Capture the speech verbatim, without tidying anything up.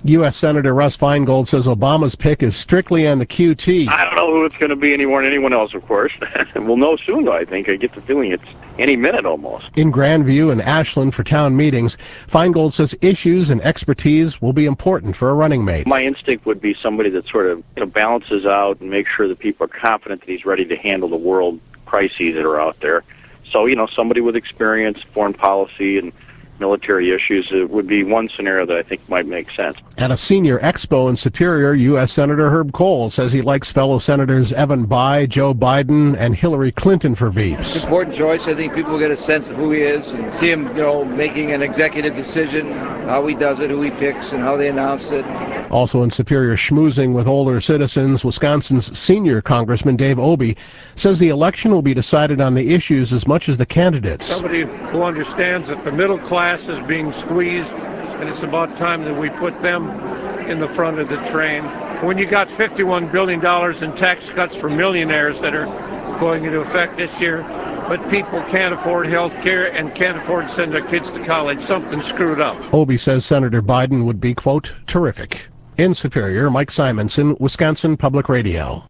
U S. Senator Russ Feingold says Obama's pick is strictly on the Q T. I don't know who it's going to be any more than anyone else, of course. We'll know soon, though, I think. I get the feeling it's any minute almost. In Grandview and Ashland for town meetings, Feingold says issues and expertise will be important for a running mate. My instinct would be somebody that sort of you know, balances out and makes sure that people are confident that he's ready to handle the world crises that are out there. So, you know, somebody with experience, foreign policy, and military issues, it would be one scenario that I think might make sense. At a senior expo in Superior, U S. Senator Herb Kohl says he likes fellow Senators Evan Bayh, Joe Biden, and Hillary Clinton for V P s. It's an important choice. I think people get a sense of who he is and see him, you know, making an executive decision, how he does it, who he picks, and how they announce it. Also in Superior, schmoozing with older citizens, Wisconsin's senior Congressman Dave Obey says the election will be decided on the issues as much as the candidates. Somebody who understands that the middle class is being squeezed, and it's about time that we put them in the front of the train. When you got fifty-one billion dollars in tax cuts for millionaires that are going into effect this year, but people can't afford health care and can't afford to send their kids to college, something screwed up. Obey says Senator Biden would be, quote, terrific. In Superior, Mike Simonson, Wisconsin Public Radio.